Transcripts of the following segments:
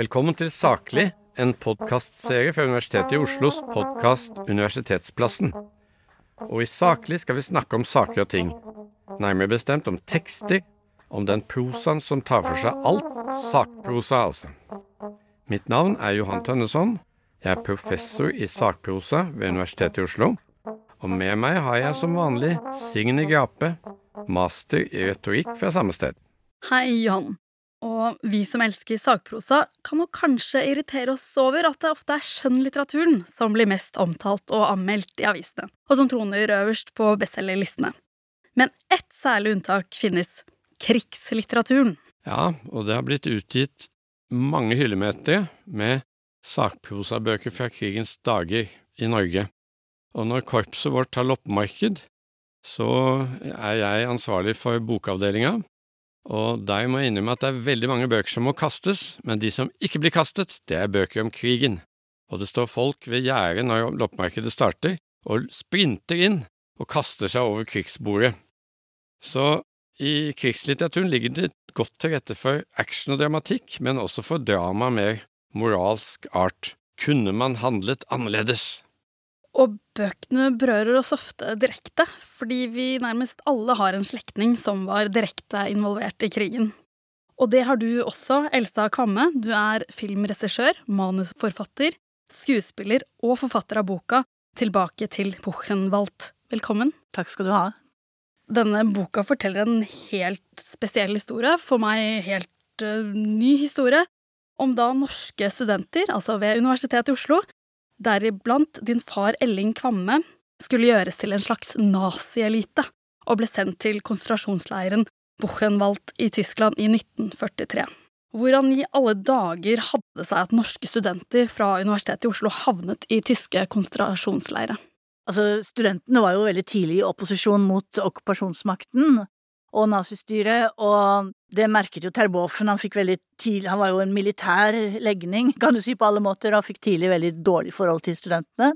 Velkommen til Saklig, en podcastserie fra Universitetet i Oslos podcast Universitetsplassen. Og i Saklig skal vi snakke om saker og ting. Nærmere bestemt om tekster, om den prosaen som tar for seg alt, sakprosa altså. Mitt navn er Johan Tønneson. Jeg er professor i sakprosa ved Universitetet i Oslo. Og med meg har jeg som vanlig Signe Grape, master i retorikk fra samme sted. Hei, Johan. Og vi som elsker sakprosa kan nok kanskje irritere oss over at det ofte er skjønnlitteraturen som blir mest omtalt og anmeldt i avisene, og som troner øverst på bestselgerlistene. Men ett særlig unntak finnes: krigslitteraturen. Ja, og det har blitt utgitt mange hyllemeter med sakprosabøker fra krigens dager i Norge. Og når korpset vårt har loppemarked, så er jeg ansvarlig for bokavdelingen. Og der må jeg innrømme at det er veldig mange bøker som må kastes, men de som ikke blir kastet, det er bøker om krigen. Og det står folk ved gjerdet når loppemarkedet starter, og sprinter inn og kaster seg over krigsbordet. Så i krigslitteraturen ligger det godt til rette for action og dramatikk, men også for drama mer moralsk art. Kunne man handlet annerledes? Og bøkene berører oss ofte direkte, fordi vi nærmest alle har en slektning som var direkte involvert i krigen. Og det har du også, Elsa Kvamme. Du er filmregissør, manusforfatter, skuespiller og forfatter av boka Tilbake til Buchenwald. Velkommen. Takk skal du ha. Denne boka forteller en helt spesiell historie, for meg helt ny historie, om da norske studenter, altså ved Universitetet i Oslo, deriblant din far Elling Kvamme, skulle gjøres til en slags nazi-elite og ble sendt til konsentrasjonsleiren Buchenwald i Tyskland i 1943. Hvordan i alle dager hadde det seg at norske studenter fra Universitetet i Oslo havnet i tyske konsentrasjonsleire? Altså, studentene var jo veldig tidlig i opposisjon mot okkupasjonsmakten og nazistyret, og det merket jo Terboven. Han var jo en militær legning, kan du si, på alle måter, og fikk tidlig veldig dårlig forhold til studentene.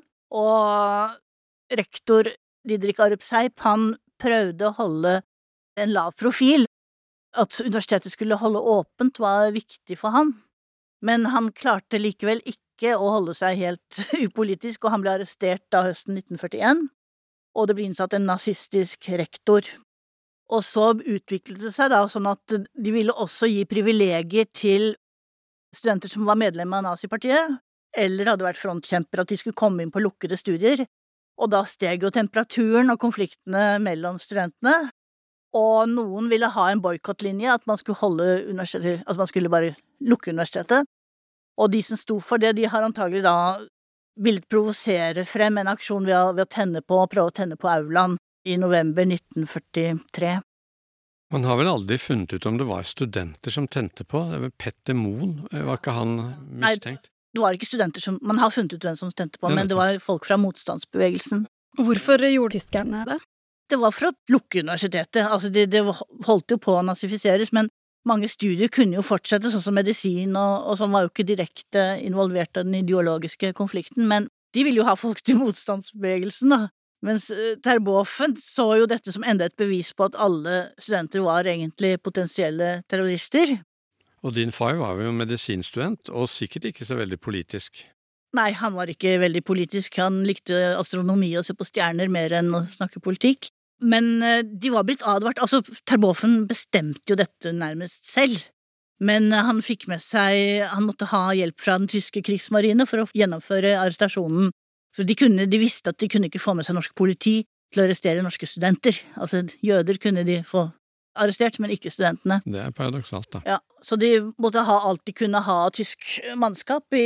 Og rektor Didrik Arup Seip, han prøvde å holde en lav profil. At universitetet skulle holde åpent var viktig for han, men han klarte likevel ikke å holde seg helt upolitisk, og han ble arrestert da høsten 1941, og det ble innsatt en nazistisk rektor. Og så utviklet det seg da sånn at de ville også gi privilegier til studenter som var medlemmer av nazipartiet, eller hadde vært frontkjemper, at de skulle komme inn på lukkede studier. Og da steg jo temperaturen og konfliktene mellom studentene, og noen ville ha en boikottlinje, at man skulle man skulle bare lukke universitetet. Og de som sto for det, de har antagelig da villet provosere frem en aksjon ved å prøve å tenne på aulaen i november 1943. Man har vel aldri funnet ut om det var studenter som tente på? Det var Petter Moen, var ikke han mistenkt? Nei, det var ikke studenter man har funnet ut hvem som tente på, men det var folk fra motstandsbevegelsen. Hvorfor gjorde tyskerne det? Det var for å lukke universitetet. Altså, det holdt jo på å nazifiseres, men mange studier kunne jo fortsette, sånn som medisin, og som var jo ikke direkte involvert av den ideologiske konflikten, men de ville jo ha folk til motstandsbevegelsen, da. Mens Terboven så jo dette som enda et bevis på at alle studenter var egentlig potensielle terrorister. Og din far var jo medisinstudent, og sikkert ikke så veldig politisk. Nei, han var ikke veldig politisk. Han likte astronomi og se på stjerner mer enn å snakke politikk. Men de var blitt advart. Altså, Terboven bestemte jo dette nærmest selv. Men han fikk med seg, han måtte ha hjelp fra den tyske krigsmarine for å gjennomføre arrestasjonen. For de visste at de kunne ikke få med seg norsk politi til å arrestere norske studenter. Altså, jøder kunne de få arrestert, men ikke studentene. Det er paradoksalt, da. Ja, så de måtte ha alt de kunne ha av tysk mannskap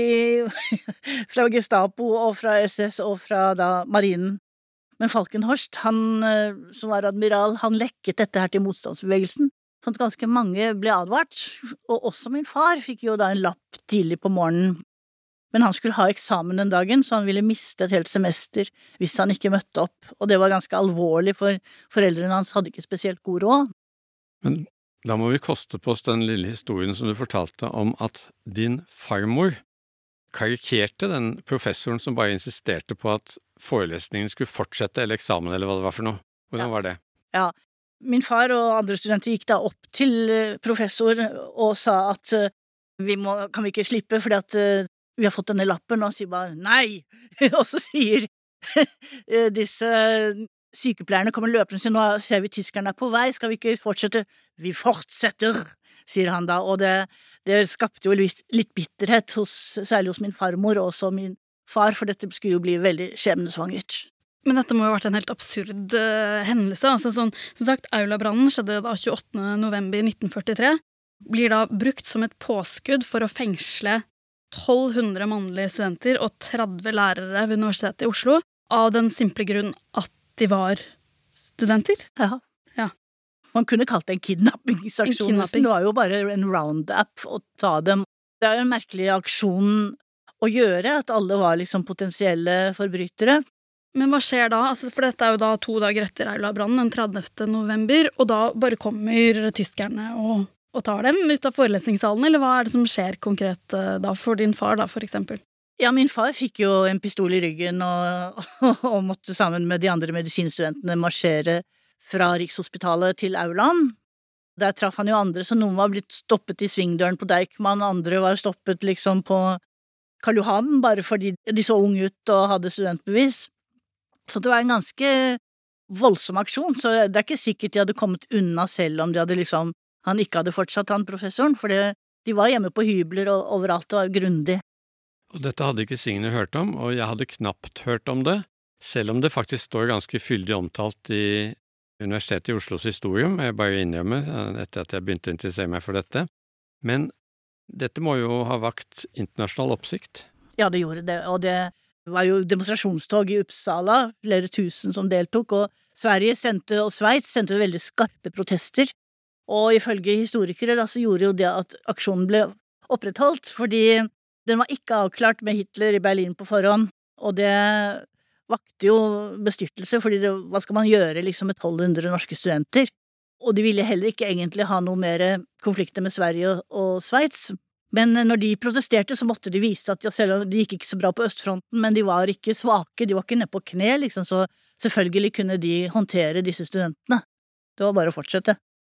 fra Gestapo og fra SS og fra da marinen. Men Falkenhorst, han som var admiral, han lekket dette her til motstandsbevegelsen, sånn at ganske mange ble advart, og også min far fikk jo da en lapp tidlig på morgenen. Men han skulle ha eksamen den dagen, så han ville miste et helt semester hvis han ikke møtte opp, og det var ganske alvorlig, for foreldrene hans hadde ikke spesielt god råd. Men da må vi koste på oss den lille historien som du fortalte om at din farmor karikerte den professoren som bare insisterte på at forelesningen skulle fortsette, eller eksamen, eller hva det var for noe. Hvordan var det? Ja, min far og andre studenter gikk da opp til professor og sa at kan vi ikke slippe fordi at vi har fått denne lappen, og sier bare nei, og så sier disse sykepleierne kommer løpende og sier, nå ser vi tyskerne er på vei, skal vi ikke fortsette? Vi fortsetter, sier han da, og det skapte jo litt bitterhet særlig hos min farmor og også min far, for dette skulle jo bli veldig skjebnesvangert. Men dette må jo ha vært en helt absurd hendelse. Altså sånn, som sagt, Aula-brannen skjedde da 28. november 1943. Blir da brukt som et påskudd for å fengsle 1200 mannlige studenter og 30 lærere ved Universitetet i Oslo, av den simple grunn at de var studenter. Ja. Ja. Man kunne kalt det en kidnappingsaksjon. Det var jo bare en roundup å ta dem. Det er jo en merkelig aksjon å gjøre, at alle var liksom potensielle forbrytere. Men hva skjer da? Altså, for dette er jo da 2 dager etter Aula-brannen, den 30. november, og da bare kommer tyskerne og tar dem ut av forelesningssalen, eller hva er det som skjer konkret da for din far da, for eksempel? Ja, min far fikk jo en pistol i ryggen og måtte sammen med de andre medisinstudentene marsjere fra Rikshospitalet til Aulaen. Der traff han jo andre, så noen var blitt stoppet i svingdøren på Deichman, andre var stoppet liksom på Karl Johan, bare fordi de så unge ut og hadde studentbevis. Så det var en ganske voldsom aksjon, så det er ikke sikkert de hadde kommet unna selv om han ikke hadde fortsatt han professoren, for de var hjemme på hybler og overalt og var grundig. Og dette hadde ikke Signe hørt om, og jeg hadde knapt hørt om det, selv om det faktisk står ganske fyldig omtalt i Universitetet i Oslos historium, jeg bare innrømmer etter at jeg begynte å interessere meg for dette. Men dette må jo ha vakt internasjonal oppsikt. Ja, det gjorde det, og det var jo demonstrasjonstog i Uppsala, flere tusen som deltok, og Sverige og Sveits sendte veldig skarpe protester, og ifølge historikere da, så gjorde jo det at aksjonen ble opprettholdt, fordi den var ikke avklart med Hitler i Berlin på forhånd, og det vakte jo bestyrtelse, fordi hva skal man gjøre liksom med 1200 norske studenter? Og de ville heller ikke egentlig ha noe mer konflikter med Sverige og Sveits. Men når de protesterte, så måtte de vise at selv om de gikk ikke så bra på østfronten, men de var ikke svake, de var ikke nede på kne, liksom, så selvfølgelig kunne de håndtere disse studentene. Det var bare å fortsette.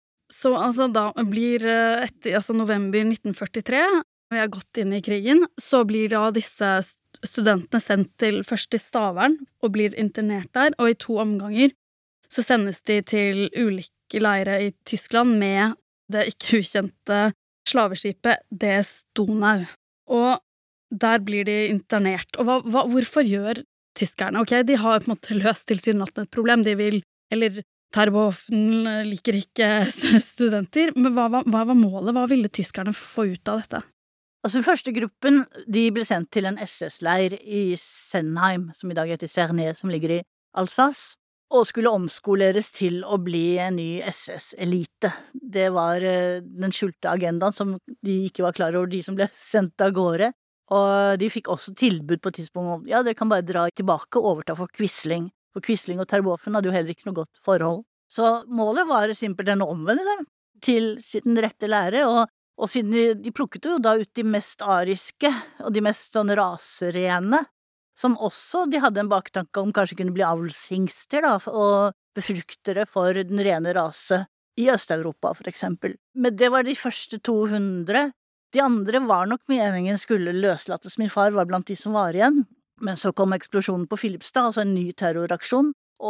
Så altså da blir etter november 1943, og jeg har gått inn i krigen, så blir da disse studentene sendt først til Stavern og blir internert der, og i 2 omganger så sendes de til ulike leire i Tyskland med det ikke ukjente slaveskipet DS Donau, og der blir de internert. Og hvorfor gjør tyskerne? Ok, de har på en måte løst tilsynelatende et problem, de vil, eller Terboven liker ikke studenter, men hva var målet? Hva ville tyskerne få ut av dette? Altså, den første gruppen, de ble sendt til en SS-leir i Senheim, som i dag heter Cernay, som ligger i Alsace, og skulle omskoleres til å bli en ny SS-elite. Det var den skjulte agendaen som de ikke var klar over, de som ble sendt av gårde. Og de fikk også tilbud på et tidspunkt om, ja, dere kan bare dra tilbake og overta for Quisling. For Quisling og Terboven hadde jo heller ikke noe godt forhold. Så målet var simpelthen å omvende dem til sin rette lære, og siden de plukket jo da ut de mest ariske og de mest sånn raserene, som også de hadde en baktanke om kanskje kunne bli avlshingster da, og befruktere for den rene rase i Øst-Europa, for eksempel. Men det var de første 200. De andre var nok meningen skulle løslates. Min far var blant de som var igjen. Men så kom eksplosjonen på Filipstad, altså en ny terroraksjon.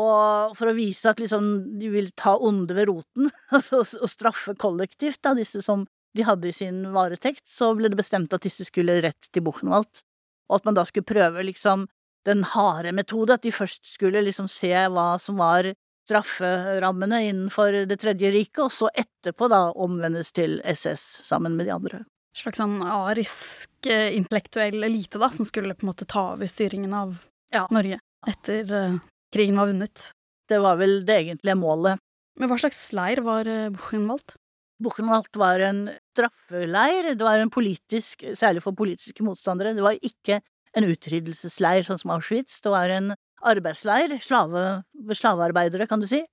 Og for å vise at liksom, de ville ta onde ved roten, altså å straffe kollektivt da, disse som de hadde i sin varetekt, så ble det bestemt at disse skulle rett til Buchenwald. Og at man da skulle prøve liksom den harde metode, at de først skulle liksom se hva som var strafferammene innenfor det tredje riket, og så etterpå da omvendes til SS sammen med de andre. Slags sånn arisk intellektuell elite da, som skulle på en måte ta over styringen av Norge etter krigen var vunnet. Det var vel det egentlige målet. Men hva slags leir var Buchenwald? Buchenwald var en straffeleir, det var en politisk, særlig for politiske motstandere, det var ikke en utryddelsesleir sånn som Auschwitz, det var en arbeidsleir, slavearbeidere kan du si,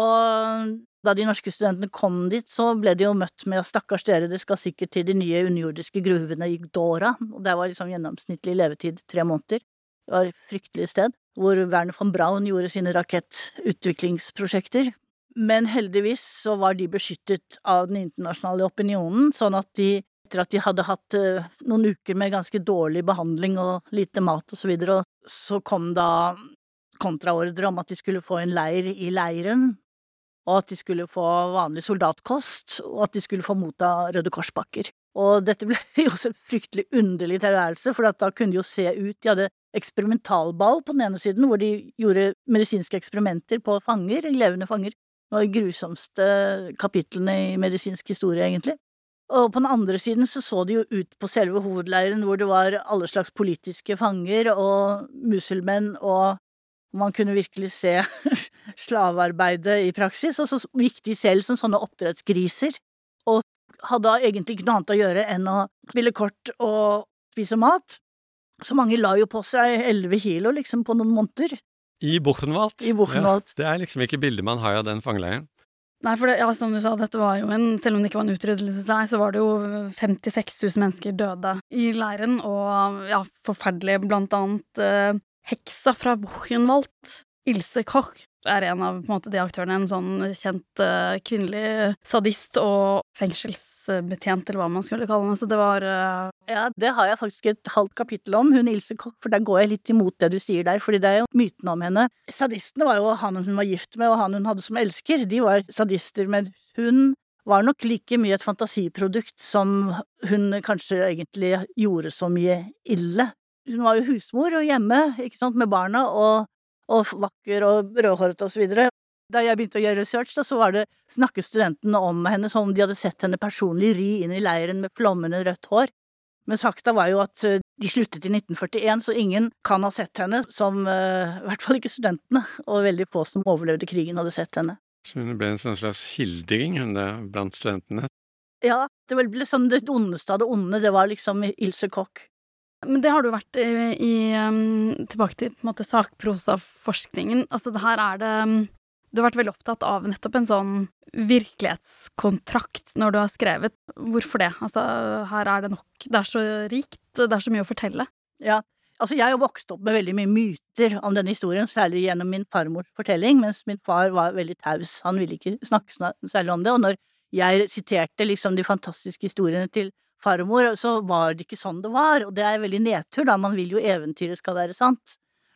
og da de norske studentene kom dit, så ble de jo møtt med stakkars dere skal sikkert til de nye underjordiske gruvene i Dora, og der var liksom gjennomsnittlig levetid 3 måneder, det var et fryktelig sted, hvor Werner von Braun gjorde sine rakettutviklingsprosjekter. Men heldigvis så var de beskyttet av den internasjonale opinionen, sånn at de etter at de hadde hatt noen uker med ganske dårlig behandling og lite mat og så videre, og så kom da kontraordre om at de skulle få en leir i leiren, og at de skulle få vanlig soldatkost, og at de skulle få motta Røde Korsbakker. Og dette ble jo også en fryktelig underlig tilværelse, for da kunne de jo se ut, de hadde eksperimentalball på den ene siden, hvor de gjorde medisinske eksperimenter på fanger, levende fanger. Det var de grusomste kapitlene i medisinsk historie, egentlig. Og på den andre siden så de jo ut på selve hovedleiren, hvor det var alle slags politiske fanger og muselmenn, og man kunne virkelig se slavearbeidet i praksis, og så gikk de selv som sånne oppdrettsgriser, og hadde egentlig ikke noe annet å gjøre enn å spille kort og spise mat. Så mange la jo på seg 11 kilo liksom på noen måneder. I Buchenwald. I Buchenwald. Ja, det liksom ikke bildet man har av den fangeleiren. Nei, for det, ja, som du sa, dette var jo selv om det ikke var en utryddelsesleir, så var det jo 56 000 mennesker døde i leiren, og ja, forferdelig, blant annet heksa fra Buchenwald, Ilse Koch, en av på en måte de aktørene, en sånn kjent kvinnelig sadist og fengselsbetjent, eller hva man skulle kalle henne, så det var Ja, det har jeg faktisk et halvt kapittel om, hun Ilse Koch, for der går jeg litt imot det du sier der, fordi det er jo myten om henne. Sadistene var jo han hun var gift med, og han hun hadde som elsker, de var sadister, men hun var nok like mye et fantasiprodukt som hun kanskje egentlig gjorde så mye ille. Hun var jo husmor og hjemme, ikke sant, med barna, og vakker og rødhåret og så videre. Da jeg begynte å gjøre research, da, så snakket studentene om henne som om de hadde sett henne personlig ri inn i leiren med flommende rødt hår. Men fakta var jo at de sluttet i 1941, så ingen kan ha sett henne, som i hvert fall ikke studentene, og veldig få som overlevde krigen hadde sett henne. Så hun ble en sånn slags hildring, hun der, blant studentene? Ja, det ble sånn det ondeste av det onde, det var liksom Ilse Koch. Men det har du vært tilbake til på en måte sakprosaforskningen. Altså det her du har vært veldig opptatt av nettopp en sånn virkelighetskontrakt når du har skrevet. Hvorfor det? Altså her det nok, det så rikt, det så mye å fortelle. Ja, altså jeg har jo vokst opp med veldig mye myter om denne historien, særlig gjennom min farmors fortelling, mens min far var veldig taus, han ville ikke snakke særlig om det, og når jeg siterte liksom de fantastiske historiene til farmor, så var det ikke sånn det var, og det veldig nedtur da, man vil jo eventyret skal være sant.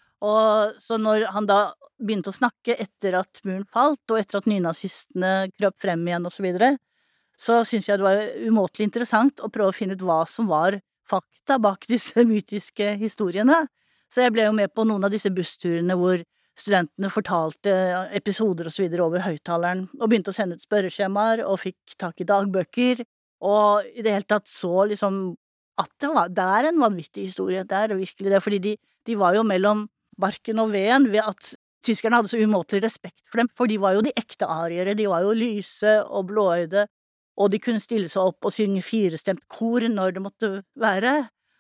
Og så når han da begynte å snakke etter at muren falt, og etter at nynazistene krøp frem igjen og så videre, så synes jeg det var umåtelig interessant å prøve å finne ut hva som var fakta bak disse mytiske historiene. Så jeg ble jo med på noen av disse bussturene hvor studentene fortalte episoder og så videre over høyttaleren, og begynte å sende ut spørreskjemaer, og fikk tak i dagbøker, og i det hele tatt så liksom at det en vanvittig historie, det virkelig det, fordi de var jo mellom barken og veden ved at tyskerne hadde så umåtelig respekt for dem, for de var jo de ekte ariere, de var jo lyse og blåøyde, og de kunne stille seg opp og synge firestemt kor når det måtte være,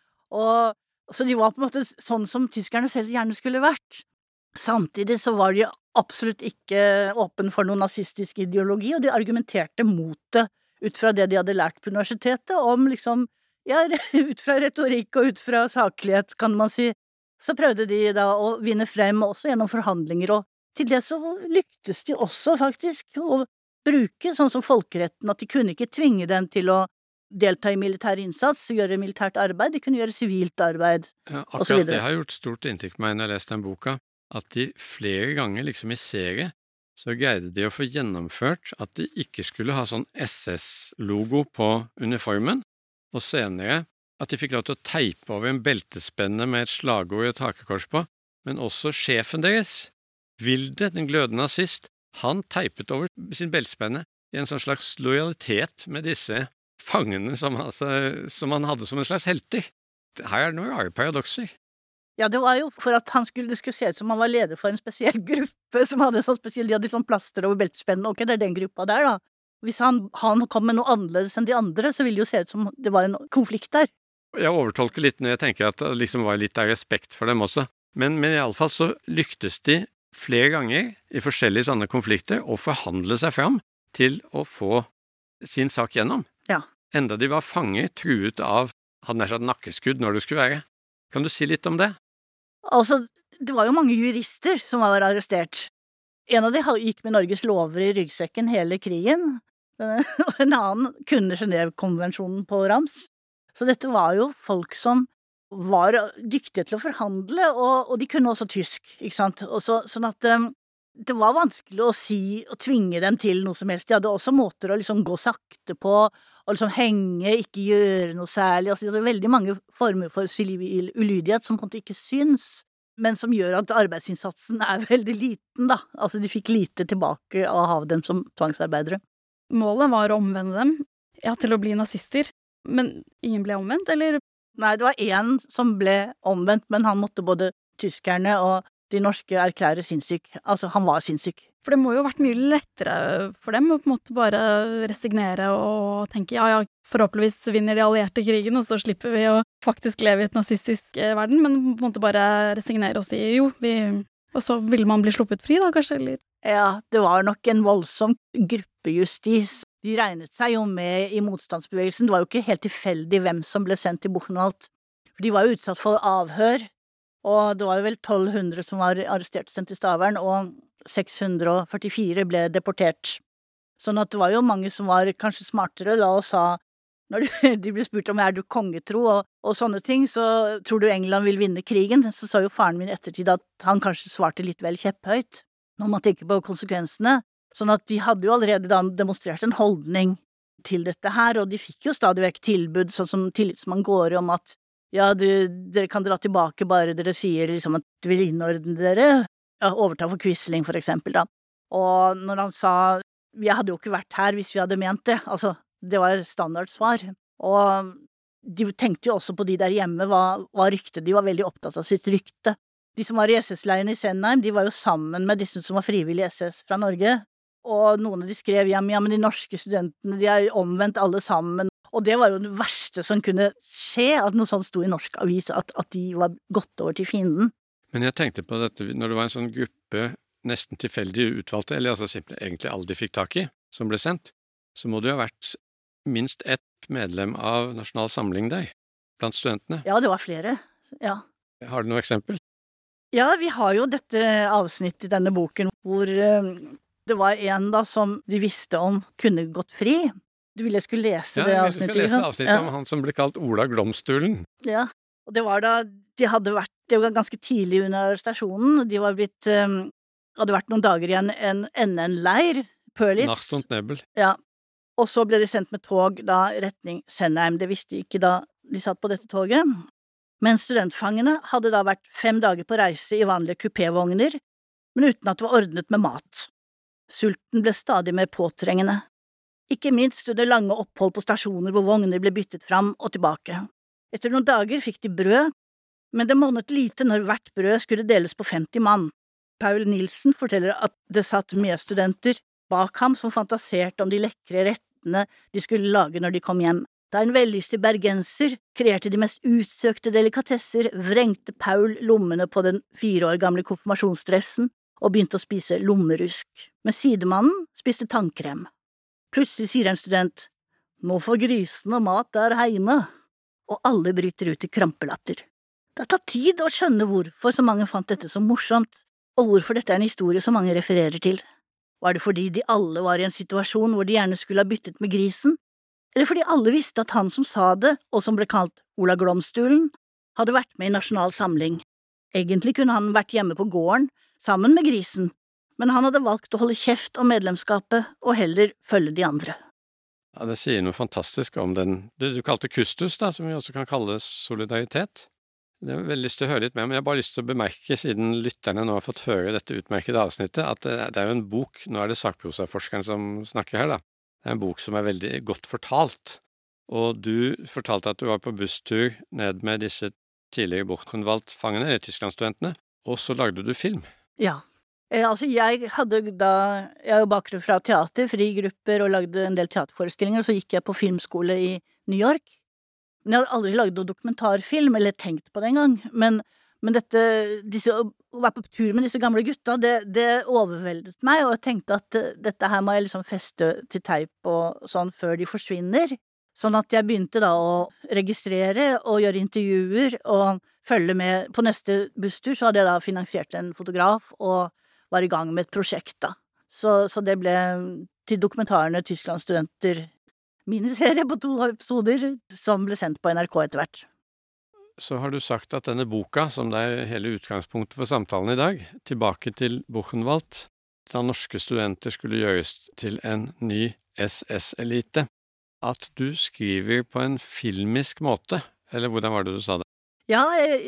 og så de var på en måte sånn som tyskerne selv gjerne skulle vært. Samtidig så var de absolutt ikke åpen for noen nazistisk ideologi, og de argumenterte mot det, ut fra det de hadde lært på universitetet, om liksom, ja, ut fra retorikk og ut fra saklighet, kan man si, så prøvde de da å vinne frem også gjennom forhandlinger, og til det så lyktes de også faktisk å bruke sånn som folkeretten, at de kunne ikke tvinge dem til å delta i militær innsats, gjøre militært arbeid, de kunne gjøre sivilt arbeid, ja, og så videre. Det har gjort stort inntrykk på meg når jeg leste den boka, at de flere ganger liksom i serie så greide de å få gjennomført at de ikke skulle ha sånn SS-logo på uniformen, og senere at de fikk lov til å teipe over en beltespenne med et slagord og et hakekors på, men også sjefen deres, Wilde, den glødende nazist, han teipet over sin beltespenne i en sånn slags lojalitet med disse fangene som han hadde som en slags helter. Her noen rare paradokser. Ja, det var jo for at det skulle se ut som han var leder for en spesiell gruppe som hadde sånn spesiell, de hadde sånn plaster over beltespennen, ok, det den gruppa der da. Hvis han kom med noe annerledes enn de andre, så ville det jo se ut som det var en konflikt der. Jeg overtolker litt når jeg tenker at det liksom var litt av respekt for dem også, men i alle fall så lyktes de flere ganger i forskjellige sånne konflikter å forhandle seg fram til å få sin sak gjennom. Ja. Enda de var fanger truet av, hadde nær sagt nakkeskudd når det skulle være. Kan du si litt om det? Altså, det var jo mange jurister som var arrestert. En av de gikk med Norges lover i ryggsekken hele krigen. og en annen kunne Genève-konvensjonen på rams. Så dette var jo folk som var dyktige til å forhandle, og de kunne også tysk, ikke sant? Og sånn at det var vanskelig å tvinge dem til noe som helst. De hadde også måter å liksom gå sakte på, og liksom henge, ikke gjøre noe særlig. Altså, det er veldig mange former for civil ulydighet som på en måte ikke syns, men som gjør at arbeidsinnsatsen veldig liten, da. Altså, de fikk lite tilbake av å ha dem som tvangsarbeidere. Målet var å omvende dem, til å bli nazister. Men ingen ble omvendt, eller? Nei, det var en som ble omvendt, men han måtte både tyskerne og de norske erklære sinnssyk. Altså, han var sinnssyk. For det må jo ha vært mye lettere for dem å på en måte bare resignere og tenke, forhåpentligvis vinner de allierte krigen, og så slipper vi å faktisk leve i et nazistisk verden, men på en måte bare resignere og si og så ville man bli sluppet fri da, kanskje, eller? Ja, det var nok en voldsom gruppejustis. De regnet seg jo med i motstandsbevegelsen. Det var jo ikke helt tilfeldig hvem som ble sendt til Buchenwald. For de var jo utsatt for avhør, og det var jo vel 1200 som var arrestert og sendt til Stavern, og 644 ble deportert. Sånn at det var jo mange som var kanskje smartere, og sa, når de ble spurt om du kongetro og sånne ting, så tror du England vil vinne krigen? Så sa jo faren min i ettertid at han kanskje svarte litt vel kjepphøyt, når man tenker på konsekvensene. Sånn at de hadde jo allerede da demonstrert en holdning til dette her, og de fikk jo stadig vekk tilbud, sånn som tillitsmann går om at dere kan dra tilbake bare dere sier liksom at du vil innordne dere, overta for Quisling for eksempel da. Og når han sa, vi hadde jo ikke vært her hvis vi hadde ment det, altså, det var standardsvar. Og de tenkte jo også på de der hjemme, hva rykte, de var veldig opptatt av sitt rykte. De som var i SS-leiren i Senheim, de var jo sammen med disse som var frivillige SS fra Norge, og noen av de skrev men de norske studentene, de omvendt alle sammen. Og det var jo det verste som kunne skje, at noe sånt sto i norsk avis, at de var gått over til fienden. Men jeg tenkte på dette, når det var en sånn gruppe nesten tilfeldig utvalgte, eller altså simpelthen egentlig alle de fikk tak i, som ble sendt, så må det jo ha vært minst ett medlem av Nasjonal Samling der, blant studentene. Ja, det var flere, ja. Har du noe eksempel? Ja, vi har jo dette avsnittet i denne boken, hvor det var en da som de visste om kunne gått fri. Du ville jeg skulle lese det avsnittet, Ja, jeg skulle lese avsnittet om han som ble kalt Ola Glomstulen. Ja, og det var da, det var ganske tidlig under arrestasjonen, de hadde vært noen dager i en NN-leir, Pørlitz. Nacht und Nebel. Ja, og så ble de sendt med tog da retning Senheim, det visste de ikke da de satt på dette toget. Men studentfangene hadde da vært 5 dager på reise i vanlige kupévogner, men uten at det var ordnet med mat. Sulten ble stadig mer påtrengende. Ikke minst under lange opphold på stasjoner hvor vogner ble byttet fram og tilbake. Etter noen dager fikk de brød, men det monnet lite når hvert brød skulle deles på 50 mann. Paul Nilsen forteller at det satt medstudenter bak ham som fantaserte om de lekre rettene de skulle lage når de kom hjem. Da en vellystig bergenser kreerte de mest utsøkte delikatesser, vrengte Paul lommene på den 4 år gamle konfirmasjonsdressen og begynte å spise lommerusk, men sidemannen spiste tannkrem. Plutselig sier en student, nå får grisene mat der heime, og alle bryter ut i krampelatter. Det har tatt tid å skjønne hvorfor så mange fant dette så morsomt, og hvorfor dette er en historie som mange refererer til. Var det fordi de alle var i en situasjon hvor de gjerne skulle ha byttet med grisen? Eller fordi alle visste at han som sa det, og som ble kalt Ola Glomstulen, hadde vært med i Nasjonal Samling? Egentlig kunne han vært hjemme på gården, sammen med grisen, men han hadde valgt å holde kjeft om medlemskapet og heller følge de andre. Ja, det sier noe fantastisk om det du kalte kustus, da, som vi også kan kalle solidaritet. Det er veldig lyst til å høre litt mer, men jeg har bare lyst til å bemerke, siden lytterne nå har fått høre dette utmerkede avsnittet, at det er jo en bok, nå er det sakprosaforskeren som snakker her da, det er en bok som er veldig godt fortalt, og du fortalte at du var på busstur ned med disse tidligere Buchenwald-fangene, eller Tysklandsstudentene, og så lagde du film. Ja. Altså jeg har jo bakgrunn fra teater, frigrupper og lagde en del teaterforestillinger, og så gikk jeg på filmskole i New York. Men jeg hadde aldri laget noen dokumentarfilm, eller tenkt på det engang. Men å være på tur med disse gamle gutta, det overveldet meg, og jeg tenkte at dette her må jeg liksom feste til teip og sånn før de forsvinner. Sånn at jeg begynte da å registrere og gjøre intervjuer og følge med. På neste busstur så hadde jeg da finansiert en fotograf og var i gang med et prosjekt da. Så det ble til dokumentarene Tysklands studenter, miniserie på 2 episoder, som ble sendt på NRK etter hvert. Så har du sagt at denne boka, som det er hele utgangspunktet for samtalen i dag, tilbake til Buchenwald, da norske studenter skulle gjøres til en ny SS-elite, at du skriver på en filmisk måte, eller hvordan var det du sa det? Ja,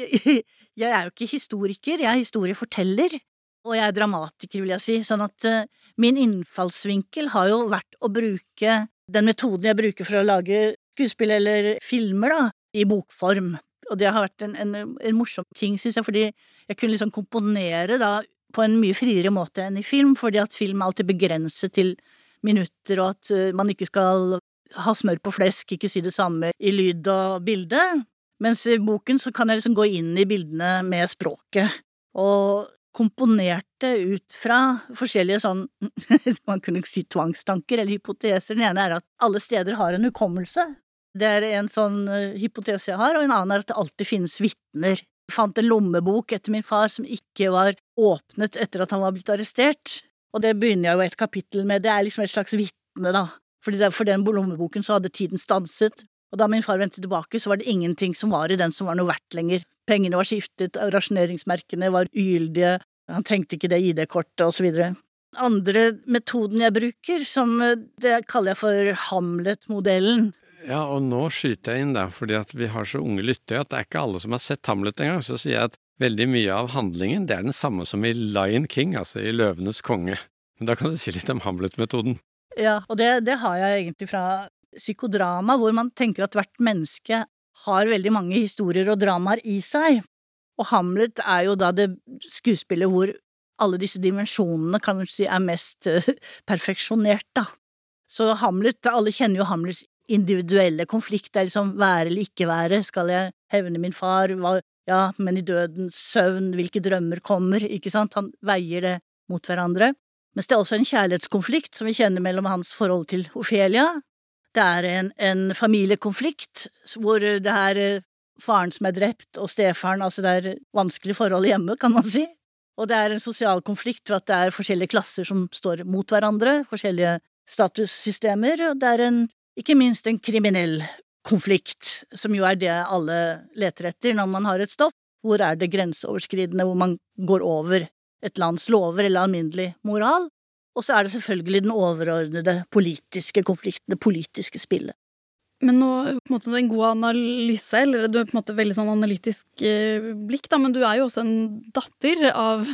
jeg er jo ikke historiker, jeg er historieforteller, og jeg er dramatiker, vil jeg si, sånn at min innfallsvinkel har jo vært å bruke den metoden jeg bruker for å lage skuespill eller filmer da, i bokform. Og det har vært en morsom ting, synes jeg, fordi jeg kunne liksom komponere da på en mye friere måte enn i film, fordi at film er alltid begrenset til minutter, og at man ikke skal ha smør på flesk, ikke si det samme i lyd og bilde. Mens i boken så kan jeg liksom gå inn i bildene med språket, og komponerte ut fra forskjellige sånn, man kunne ikke si tvangstanker eller hypoteser. Den ene er at alle steder har en hukommelse. Det er en sånn hypotese jeg har, og en annen er at det alltid finnes vitner. Jeg fant en lommebok etter min far som ikke var åpnet etter at han var blitt arrestert, og det begynner jeg jo et kapittel med. Det er liksom et slags vitne da, fordi for den lommeboken så hadde tiden stanset, og da min far vendte tilbake så var det ingenting som var i den som var noe verdt lenger. Pengene var skiftet, rasjoneringsmerkene var ugyldige, han trengte ikke det ID-kortet og så videre. Andre metoden jeg bruker, som det kaller jeg for Hamlet-modellen. Ja, og nå skyter jeg inn der, fordi at vi har så unge lyttere at det er ikke alle som har sett Hamlet engang, så sier jeg at veldig mye av handlingen, det er den samme som i Lion King, altså i Løvenes konge. Men da kan du si litt om Hamlet-metoden. Ja, og det har jeg egentlig fra psykodrama, hvor man tenker at hvert menneske har veldig mange historier og dramaer i seg. Og Hamlet er jo da det skuespillet hvor alle disse dimensjonene kan man si er mest perfeksjonert da. Så Hamlet, alle kjenner jo Hamlets individuelle konflikt, det er liksom være eller ikke være, skal jeg hevne min far, ja, men i dødens søvn, hvilke drømmer kommer, ikke sant, han veier det mot hverandre. Mens det er også en kjærlighetskonflikt som vi kjenner mellom hans forhold til Ophelia. Det er en familiekonflikt hvor det er faren som er drept og stefaren, altså det er vanskelig forhold hjemme, kan man si. Og det er en sosial konflikt ved at det er forskjellige klasser som står mot hverandre, forskjellige statussystemer, og det er ikke minst en kriminell konflikt, som jo er det alle leter etter når man har et stopp. Hvor er det grenseoverskridende, hvor man går over et lands lover eller alminnelig moral? Og så er det selvfølgelig den overordnede politiske konflikten, det politiske spillet. Men nå, på en måte, en god analyse, eller du er på en måte veldig sånn analytisk blikk, da, men du er jo også en datter av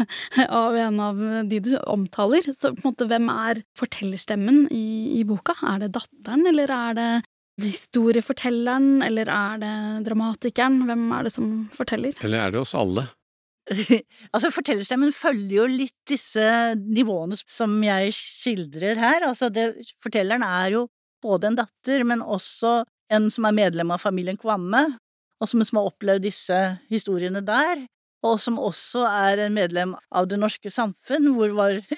en av de du omtaler. Så på en måte, hvem er fortellerstemmen i boka? Er det datteren, eller er det historiefortelleren, eller er det dramatikeren? Hvem er det som forteller? Eller er det oss alle? Altså, fortellerstemmen følger jo litt disse nivåene som jeg skildrer her. Altså, fortelleren er jo både en datter, men også en som er medlem av familien Kvamme, og som har opplevd disse historiene der, og som også er en medlem av det norske samfunn, hvor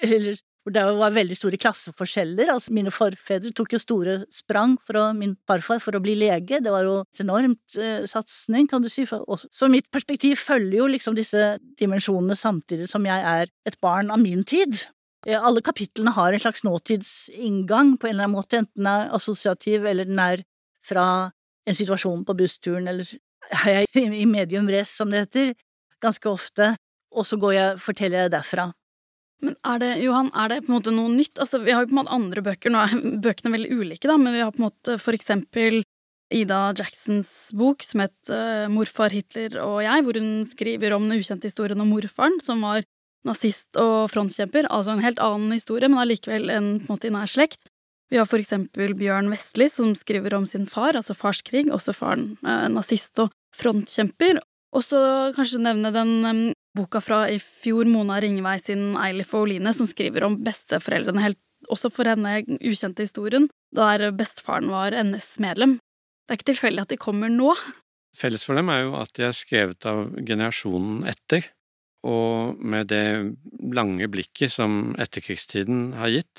det var veldig store klasseforskjeller. Altså, mine forfedre tok jo store sprang min farfar for å bli lege. Det var jo et enormt satsning, kan du si. Så mitt perspektiv følger jo liksom disse dimensjonene samtidig som jeg er et barn av min tid. Alle kapitlene har en slags nåtidsinngang på en eller annen måte, enten den er assosiativ, eller den er fra en situasjon på bussturen, eller er jeg i medium res, som det heter, ganske ofte, og så forteller jeg derfra. Men Johan, er det på en måte noe nytt? Altså, vi har jo på en måte andre bøker, nå er bøkene veldig ulike da, men vi har på en måte for eksempel Ida Jacksons bok som heter Morfar, Hitler og jeg, hvor hun skriver om den ukjente historien om morfaren, som var nazist og frontkjemper, altså en helt annen historie, men allikevel på en måte i nær slekt. Vi har for eksempel Bjørn Westli, som skriver om sin far, altså farskrig, også faren nazist og frontkjemper. Og så kanskje nevne den boka fra i fjor, Mona Ringvei sin Eilif og Oline, som skriver om besteforeldrene, også for henne ukjente historien, der bestefaren var NS-medlem. Det er ikke tilfeldig at de kommer nå. Felles for dem er jo at de er skrevet av generasjonen etter, og med det lange blikket som etterkrigstiden har gitt.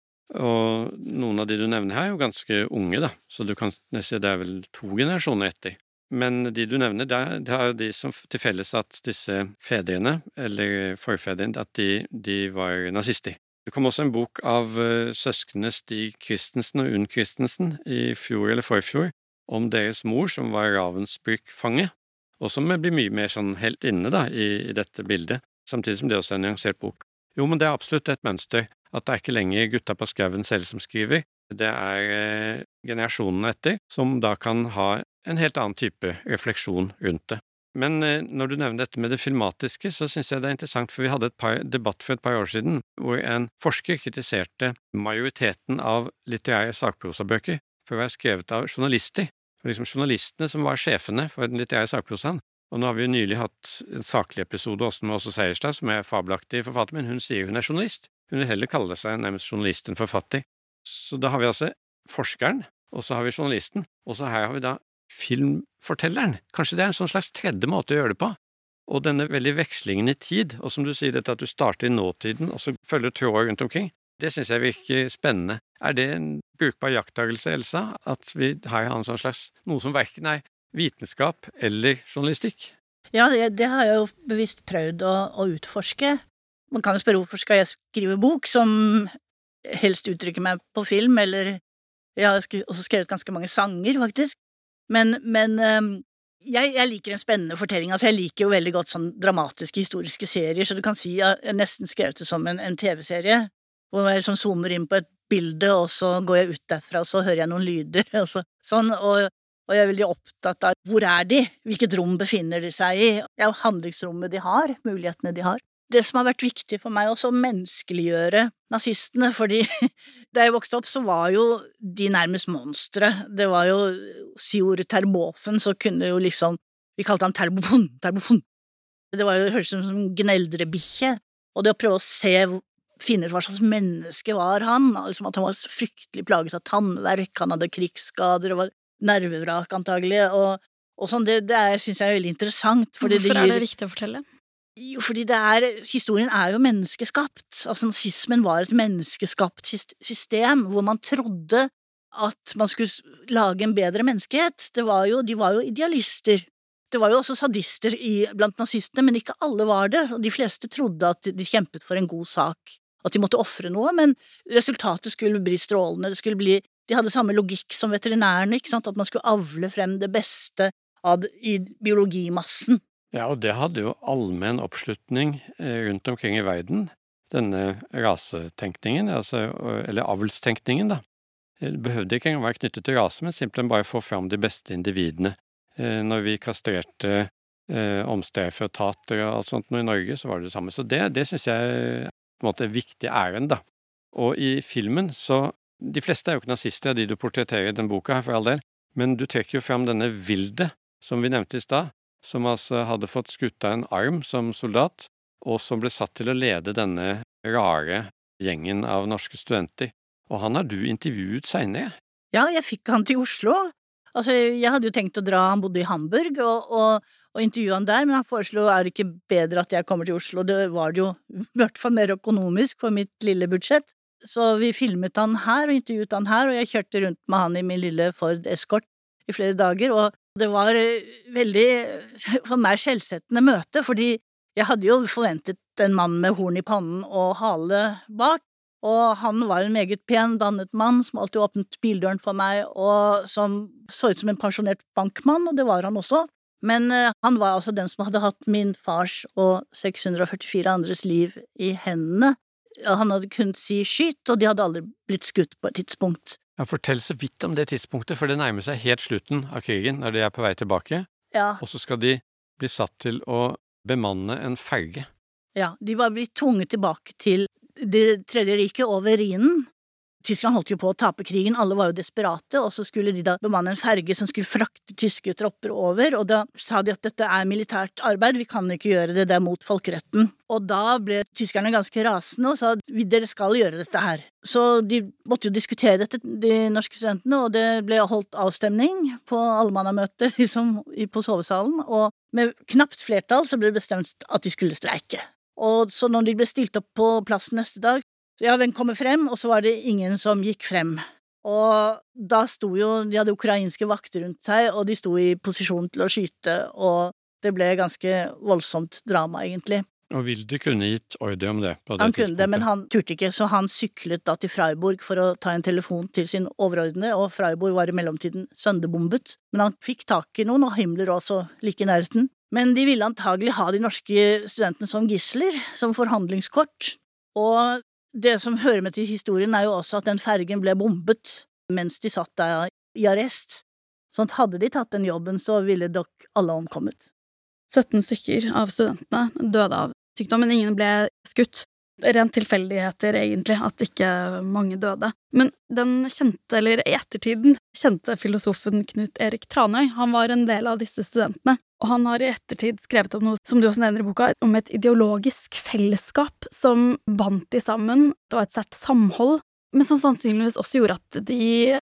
Og noen av de du nevner her er jo ganske unge da, så du kan nesten si det er vel 2 generasjoner etter. Men de du nevner, det er jo de som til felles at disse fedrene, eller forfedrene, at de var nazister. Det kom også en bok av søskene Stig Christensen og Unn Christensen i fjor eller forfjor, om deres mor som var Ravensbrück-fange, og som blir mye mer sånn helt inne da, i dette bildet, samtidig som det også er en nyansert bok. Jo, men det er absolutt et mønster, at det er ikke lenger gutta på skauen selv som skriver, det er generasjonene etter, som da kan ha en helt annen type refleksjon rundt det. Men når du nevner dette med det filmatiske, så synes jeg det er interessant, for vi hadde debatt for et par år siden, hvor en forsker kritiserte majoriteten av litterære sakprosabøker for å være skrevet av journalister, liksom journalistene som var sjefene for den litterære sakprosaen. Og nå har vi jo nylig hatt en saklig episode også med Åse Seierstad, som er fabelaktig forfatter, men hun sier hun er journalist. Hun vil heller kalle seg nærmest journalist enn forfatter. Så da har vi altså forskeren, og så har vi journalisten, og så her har vi da filmfortelleren. Kanskje det er en sånn slags tredje måte å gjøre det på. Og denne veldig vekslingen i tid, og som du sier dette at du starter i nåtiden, og så følger tråder rundt omkring, det synes jeg virker spennende. Er det en brukbar jakttagelse, Elsa, at vi her har en sånn slags, noe som hverken er vitenskap eller journalistikk? Ja, det har jeg jo bevisst prøvd å utforske. Man kan jo spørre hvorfor skal jeg skrive bok som helst uttrykker meg på film, eller jeg har også skrevet ganske mange sanger, faktisk. Men jeg liker en spennende fortelling, altså jeg liker jo veldig godt sånn dramatiske historiske serier, så du kan si jeg har nesten skrevet det som en TV-serie, hvor jeg liksom zoomer inn på et bilde, og så går jeg ut derfra, og så hører jeg noen lyder, og sånn, og jeg er veldig opptatt av hvor er de, hvilket rom befinner de seg i, ja, handlingsrommet de har, mulighetene de har. Det som har vært viktig for meg også å menneskeliggjøre nazistene, fordi da jeg vokste opp så var jo de nærmest monstre. Det var jo, si ordet Terboven, så kunne jo liksom, vi kalte han Terboven. Det var jo, det hørtes ut som en gneldrebikkje, og det å prøve å finne ut hva slags menneske var han, liksom at han var fryktelig plaget av tannverk, han hadde krigsskader, og var nervevrak antagelig, og sånn, det synes jeg er veldig interessant. Hvorfor er det viktig å fortelle? Jo, fordi historien er jo menneskeskapt. Altså, nazismen var et menneskeskapt system, hvor man trodde at man skulle lage en bedre menneskehet. De var jo idealister. Det var jo også sadister blant nazistene, men ikke alle var det. Og de fleste trodde at de kjempet for en god sak, at de måtte offre noe, men resultatet skulle bli strålende. De hadde samme logikk som veterinærene, ikke sant? At man skulle avle frem det beste i biologimassen. Ja, og det hadde jo allmenn oppslutning rundt omkring i verden, denne rasetenkningen, eller avlstenkningen da. Det behøvde ikke engang være knyttet til rase, men simpelthen bare få fram de beste individene. Når vi kastrerte omstreiføtater og alt sånt nå i Norge, så var det samme. Så det synes jeg på en måte er viktig ærend da. Og i filmen så, de fleste er jo ikke nazister, de du portretterer i den boka her for all del, men du trekker jo fram denne Vilde, som vi nevnte i stad, som altså hadde fått skutt av en arm som soldat, og som ble satt til å lede denne rare gjengen av norske studenter. Og han har du intervjuet senere. Ja, jeg fikk han til Oslo. Altså, jeg hadde jo tenkt å dra, han bodde i Hamburg, og intervjue han der, men han foreslo, er det ikke bedre at jeg kommer til Oslo? Det var jo i hvert fall mer økonomisk for mitt lille budsjett. Så vi filmet han her, og intervjuet han her, og jeg kjørte rundt med han i min lille Ford Escort i flere dager, og det var veldig, for meg, skjellsettende møte, fordi jeg hadde jo forventet en mann med horn i pannen og hale bak, og han var en meget pen, dannet mann som alltid åpnet bildøren for meg, og som så ut som en pensjonert bankmann, og det var han også. Men han var altså den som hadde hatt min fars og 644 andres liv i hendene. Han hadde kunnet si skyt, og de hadde aldri blitt skutt på et tidspunkt. Ja, fortell så vidt om det tidspunktet, for det nærmer seg helt slutten av krigen, når de er på vei tilbake. Ja. Og så skal de bli satt til å bemanne en ferge. Ja, de var blitt tvunget tilbake til det tredje riket over Rhinen. Tyskland holdt jo på å tape krigen, alle var jo desperate, og så skulle de da bemanne en ferge som skulle frakte tyske tropper over, og da sa de at dette er militært arbeid, vi kan ikke gjøre det, det er mot folkeretten. Og da ble tyskerne ganske rasende og sa at dere skal gjøre dette her. Så de måtte jo diskutere dette, de norske studentene, og det ble holdt avstemning på allmannamøter liksom, på sovesalen, og med knapt flertall så ble det bestemt at de skulle streike. Og så når de ble stilt opp på plassen neste dag, så ja, hvem kommer frem? Og så var det ingen som gikk frem. Og da de hadde ukrainske vakter rundt seg, og de sto i posisjon til å skyte, og det ble ganske voldsomt drama, egentlig. Og Wilde kunne gitt ordre om det på det Han kunne det, men tidspunktet. han turte ikke, så han syklet da til Freiburg for å ta en telefon til sin overordnede, og Freiburg var i mellomtiden sønderbombet. Men han fikk tak i noen, og Himmler også like i nærheten. Men de ville antagelig ha de norske studentene som gisler, som forhandlingskort. Og det som hører med til historien er jo også at den fergen ble bombet mens de satt der i arrest. Sånn at hadde de tatt den jobben, så ville dere alle omkommet. 17 stykker av studentene døde av sykdom, men ingen ble skutt. Rent tilfeldigheter, egentlig, at ikke mange døde. Men den kjente, eller i ettertiden, kjente filosofen Knut Erik Tranøy, han var en del av disse studentene, og han har i ettertid skrevet om noe, som du også nevner i boka, om et ideologisk fellesskap som bandt de sammen. Det var et sterkt samhold, men som sannsynligvis også gjorde at de,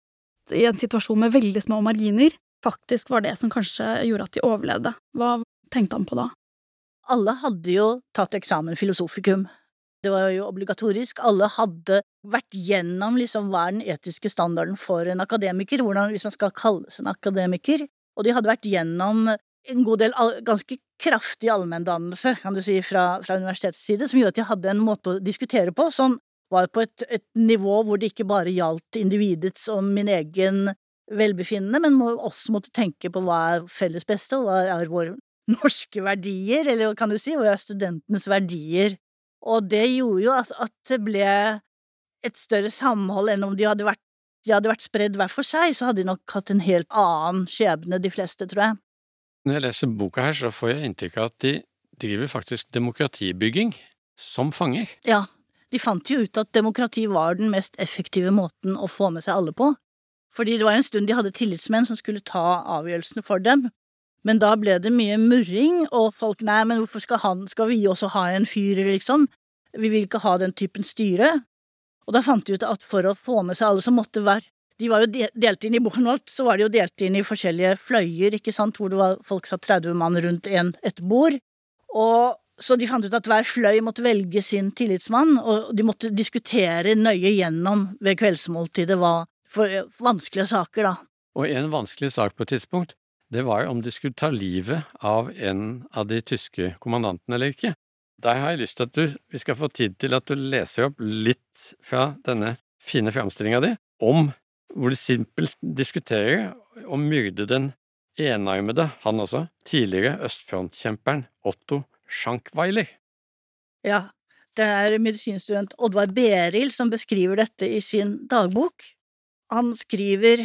i en situasjon med veldig små marginer, faktisk var det som kanskje gjorde at de overlevde. Hva tenkte han på da? Alle hadde jo tatt eksamen filosofikum. Det var jo obligatorisk. Alle hadde vært gjennom liksom hva er den etiske standarden for en akademiker, hvordan, hvis man skal kalles en akademiker, og de hadde vært gjennom en god del ganske kraftig allmenndannelse, kan du si, fra universitetets side, som gjorde at de hadde en måte å diskutere på som var på et nivå hvor det ikke bare gjaldt individets og min egen velbefinnende, men også måtte tenke på hva er felles beste, og hva er våre norske verdier, eller kan du si, hva er studentenes verdier. Og det gjorde jo at det ble et større samhold enn om de hadde vært spredd hver for seg, så hadde de nok hatt en helt annen skjebne, de fleste, tror jeg. Når jeg leser boka her, så får jeg inntrykk av at de driver faktisk demokratibygging som fanger. Ja, de fant jo ut at demokrati var den mest effektive måten å få med seg alle på. Fordi det var en stund de hadde tillitsmenn som skulle ta avgjørelsene for dem. Men da ble det mye murring, og folk, nei, men hvorfor skal vi også ha en fyr, liksom? Vi vil ikke ha den typen styre. Og da fant de ut at for å få med seg alle som måtte være, de var jo delt inn i Bornholdt, så var de jo delt inn i forskjellige fløyer, ikke sant, hvor det var folk satt 30 mann rundt et bord. Og så de fant ut at hver fløy måtte velge sin tillitsmann, og de måtte diskutere nøye gjennom ved kveldsmåltidet hva for vanskelige saker, da. Og en vanskelig sak på et tidspunkt, det var om de skulle ta livet av en av de tyske kommandantene eller ikke. Der har jeg lyst til at vi skal få tid til at du leser opp litt fra denne fine fremstillingen din, om hvor de simpelt diskuterer å myrde den enarmede, han også, tidligere østfrontkjemperen Otto Schankweiler. Ja, det er medisinstudent Oddvar Berild som beskriver dette i sin dagbok. Han skriver: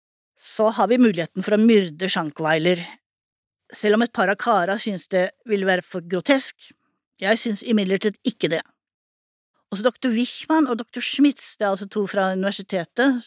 så har vi muligheten for å myrde Schankweiler. Selv om et par av kara synes det ville være for grotesk, jeg synes imidlertid ikke det. Også dr. Wichmann og dr. Schmitz, det er altså to fra universitetet,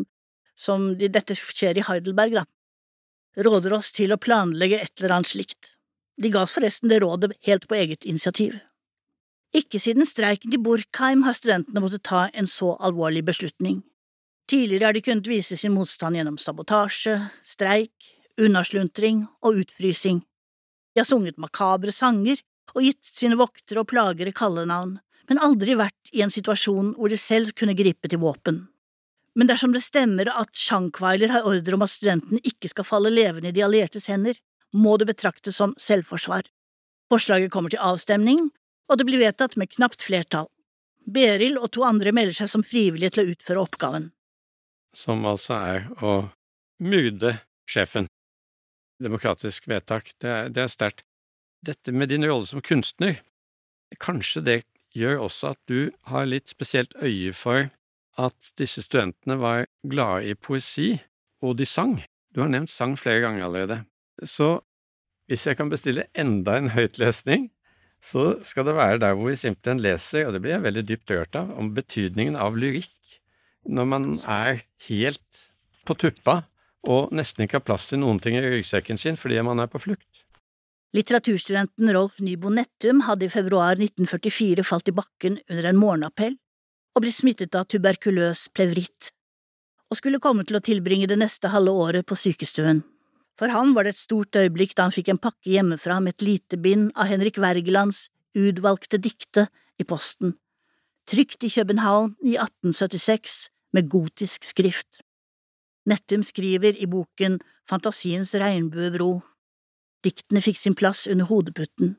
dette skjer i Heidelberg, da, råder oss til å planlegge et eller annet slikt. De ga oss forresten det rådet helt på eget initiativ. Ikke siden streiken til Burkheim har studentene måttet ta en så alvorlig beslutning. Tidligere har de kunnet vise sin motstand gjennom sabotasje, streik, unnasluntring og utfrysing. De har sunget makabre sanger og gitt sine voktere og plagere kallenavn, men aldri vært i en situasjon hvor de selv kunne gripe til våpen. Men dersom det stemmer at Schankweiler har ordre om at studentene ikke skal falle levende i de alliertes hender, må det betraktes som selvforsvar. Forslaget kommer til avstemning, og det blir vedtatt med knapt flertall. Berild og 2 andre melder seg som frivillige til å utføre oppgaven. Som altså er å myrde sjefen. Demokratisk vedtak, det er sterkt. Dette med din rolle som kunstner, kanskje det gjør også at du har litt spesielt øye for at disse studentene var glade i poesi, og de sang. Du har nevnt sang flere ganger allerede. Så hvis jeg kan bestille enda en høytlesning, så skal det være der hvor vi simpelthen leser, og det blir jeg veldig dypt rørt av, om betydningen av lyrikk når man er helt på tuppa og nesten ikke har plass til noen ting i ryggsekken sin fordi man er på flukt. Litteraturstudenten Rolf Nybo Nettum hadde i februar 1944 falt i bakken under en morgenappell og blitt smittet av tuberkuløs plevritt, og skulle komme til å tilbringe det neste halve året på sykestuen. For ham var det et stort øyeblikk da han fikk en pakke hjemmefra med et lite bind av Henrik Wergelands utvalgte dikte i posten, trykt i København i 1876 med gotisk skrift. Nettum skriver i boken Fantasiens regnbuebro. Diktene fikk sin plass under hodeputten.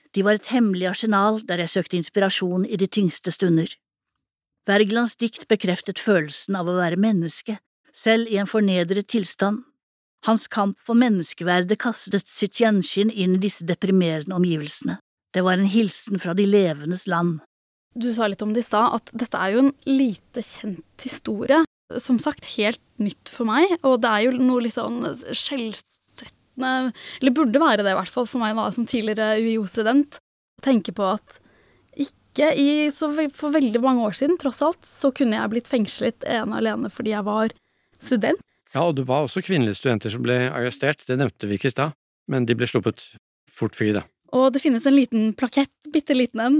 De var et hemmelig arsenal der jeg søkte inspirasjon i de tyngste stunder. Wergelands dikt bekreftet følelsen av å være menneske, selv i en fornedret tilstand. Hans kamp for menneskeverdet kastet sitt gjenskinn inn i disse deprimerende omgivelsene. Det var en hilsen fra de levendes land. Du sa litt om det i stad, at dette er jo en lite kjent historie. Som sagt, helt nytt for meg, og det er jo noe litt sånn skjellsettende, eller burde være det i hvert fall for meg da, som tidligere UiO-student, å tenke på at ikke for veldig mange år siden, tross alt, så kunne jeg blitt fengslet ene og alene fordi jeg var student. Ja, og det var også kvinnelige studenter som ble arrestert, det nevnte vi ikke i stad, men de ble sluppet fort fri da. Og det finnes en liten plakett, bitteliten en,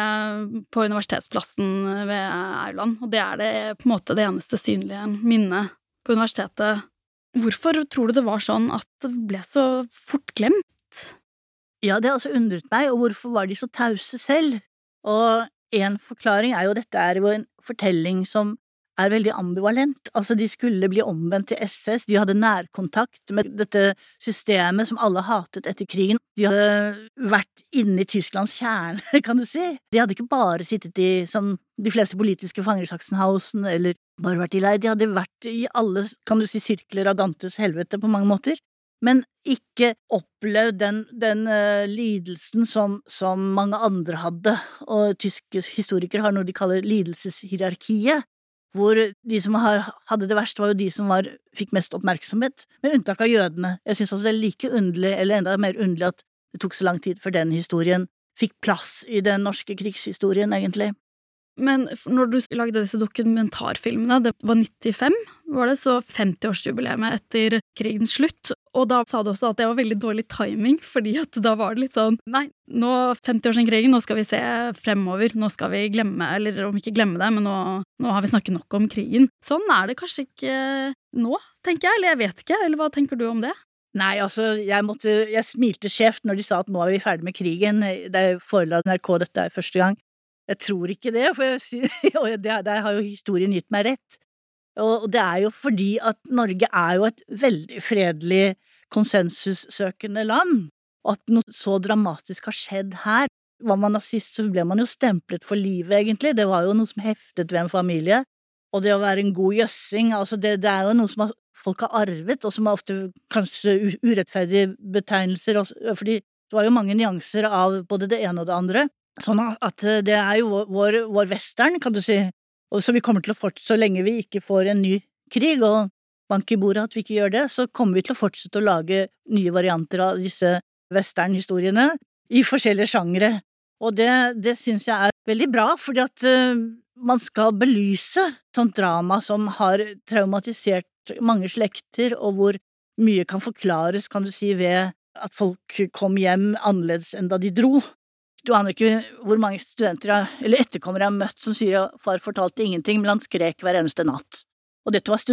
på universitetsplassen ved Aurland, og det er det på en måte det eneste synlige minnet på universitetet. Hvorfor tror du det var sånn at det ble så fort glemt? Ja, det har også undret meg, og hvorfor var de så tause selv? Og en forklaring er jo dette er jo en fortelling som er veldig ambivalent. Altså, de skulle bli omvendt til SS, de hadde nærkontakt med dette systemet som alle hatet etter krigen. De hadde vært inne i Tysklands kjerne, kan du si. De hadde ikke bare sittet som de fleste politiske fanger i Sachsenhausen, eller bare vært i leir. De hadde vært i alle, kan du si, sirkler av Dantes helvete på mange måter. Men ikke opplevd den lidelsen som mange andre hadde. Og tyske historikere har noe de kaller lidelseshierarkiet, hvor de som hadde det verst var jo de som fikk mest oppmerksomhet, med unntak av jødene. Jeg synes også det er like underlig, eller enda mer underlig, at det tok så lang tid før den historien fikk plass i den norske krigshistorien, egentlig. Men når du lagde disse dokumentarfilmene, det var 95, var det, så 50-årsjubileet etter krigens slutt, og da sa du også at det var veldig dårlig timing, fordi at da var det litt sånn, nei, nå 50 år siden krigen, nå skal vi se fremover, nå skal vi glemme, eller om ikke glemme det, men nå har vi snakket nok om krigen. Sånn er det kanskje ikke nå, tenker jeg, eller jeg vet ikke, eller hva tenker du om det? Nei, altså, jeg smilte skjevt når de sa at nå er vi ferdig med krigen, det forelagt NRK dette er første gang. Jeg tror ikke det, for der har jo historien gitt meg rett. Og det er jo fordi at Norge er jo et veldig fredelig, konsensussøkende land, og at noe så dramatisk har skjedd her. Var man nazist, så ble man jo stemplet for livet, egentlig. Det var jo noe som heftet ved en familie. Og det å være en god jøssing, altså det er jo noe som folk har arvet, og som er ofte kanskje urettferdige betegnelser, fordi det var jo mange nyanser av både det ene og det andre. Sånn at det er jo vår western, kan du si, og så vi kommer til å fortsette så lenge vi ikke får en ny krig, og bank i bordet at vi ikke gjør det, så kommer vi til å fortsette å lage nye varianter av disse western-historiene i forskjellige sjangre. Og det synes jeg er veldig bra, fordi at man skal belyse sånt drama som har traumatisert mange slekter, og hvor mye kan forklares, kan du si, ved at folk kom hjem annerledes enn da de dro. Du aner ikke hvor mange studenter eller etterkommere jeg har møtt som sier at far fortalte ingenting, men han skrek hver eneste natt. Og dette var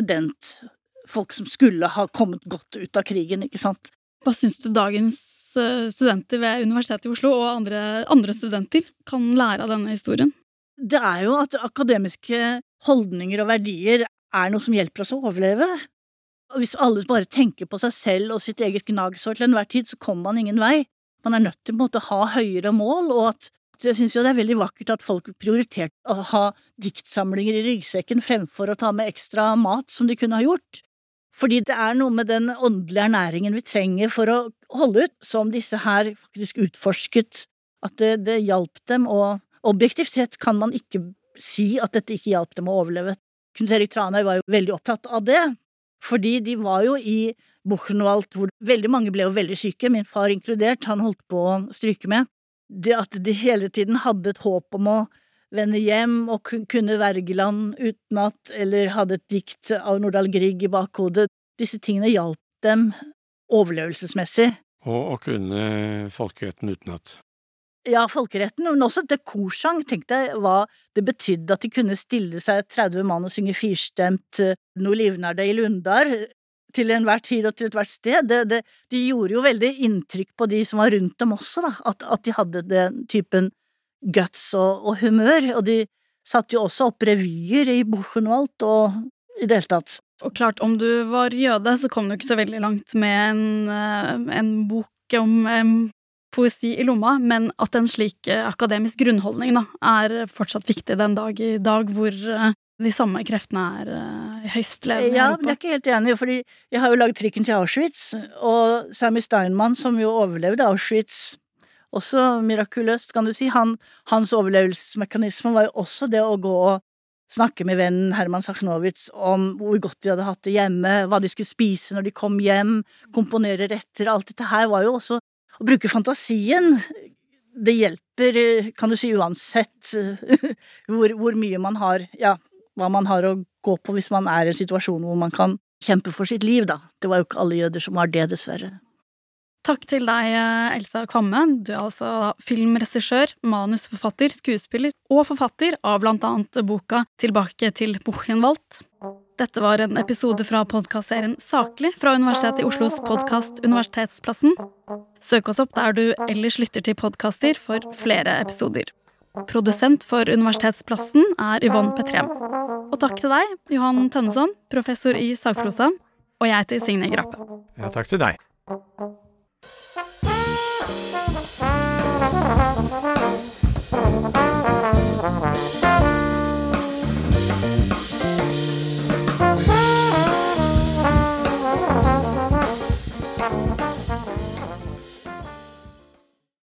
folk som skulle ha kommet godt ut av krigen, ikke sant? Hva synes du dagens studenter ved Universitetet i Oslo og andre studenter kan lære av denne historien? Det er jo at akademiske holdninger og verdier er noe som hjelper oss å overleve. Og hvis alle bare tenker på seg selv og sitt eget gnagsår til enhver tid, så kommer man ingen vei. Man er nødt til på en måte å ha høyere mål, og at jeg synes jo det er veldig vakkert at folk prioriterte å ha diktsamlinger i ryggsekken fremfor å ta med ekstra mat som de kunne ha gjort. Fordi det er noe med den åndelige ernæringen vi trenger for å holde ut, som disse her faktisk utforsket, at det hjalp dem, og objektivt sett kan man ikke si at dette ikke hjalp dem å overleve. Knut Erik Tranøy var jo veldig opptatt av det, fordi de var jo i Buchenwald, hvor veldig mange ble jo veldig syke, min far inkludert, han holdt på å stryke med. Det at de hele tiden hadde et håp om å vende hjem og kunne Wergeland utenat, eller hadde et dikt av Nordahl Grieg i bakhodet, disse tingene hjalp dem overlevelsesmessig. Og å kunne folkeretten utenat. Ja, folkeretten, men også det korsang, tenkte jeg, hva det betydde at de kunne stille seg 30 mann og synge firstemt «No livnar deg i Lundar» til enhver tid og til ethvert sted. De gjorde jo veldig inntrykk på de som var rundt dem også, da, at de hadde den typen guts og humør, og de satte jo også opp revyer i Buchenwald og i det hele tatt. Og klart, om du var jøde, så kom du ikke så veldig langt med en bok om poesi i lomma, men at en slik akademisk grunnholdning da, fortsatt viktig den dag i dag, hvor de samme kreftene høyst levende i Ja, Europa. men jeg er ikke helt enig, fordi jeg har jo laget Trikken til Auschwitz, og Sammy Steinmann, som jo overlevde Auschwitz, også mirakuløst, kan du si, hans overlevelsesmekanisme var jo også det å gå og snakke med vennen Herman Sachnowitz om hvor godt de hadde hatt det hjemme, hva de skulle spise når de kom hjem, komponere retter, alt dette her var jo også å bruke fantasien. Det hjelper, kan du si, uansett hvor mye man har, ja, hva man har å gå på hvis man i en situasjon hvor man kan kjempe for sitt liv, da. Det var jo ikke alle jøder som har det, dessverre. Takk til deg, Elsa Kvamme. Du altså filmregissør, manusforfatter, skuespiller og forfatter av blant annet boka Tilbake til Buchenwald. Dette var en episode fra podcastserien Saklig fra Universitetet i Oslos podcast Universitetsplassen. Søk oss opp der du ellers lytter til podcaster for flere episoder. Produsent for Universitetsplassen Yvonne Petrem. Og takk til deg, Johan Tønneson, professor i sakprosa, og jeg heter Signe Grappe. Ja, takk til deg.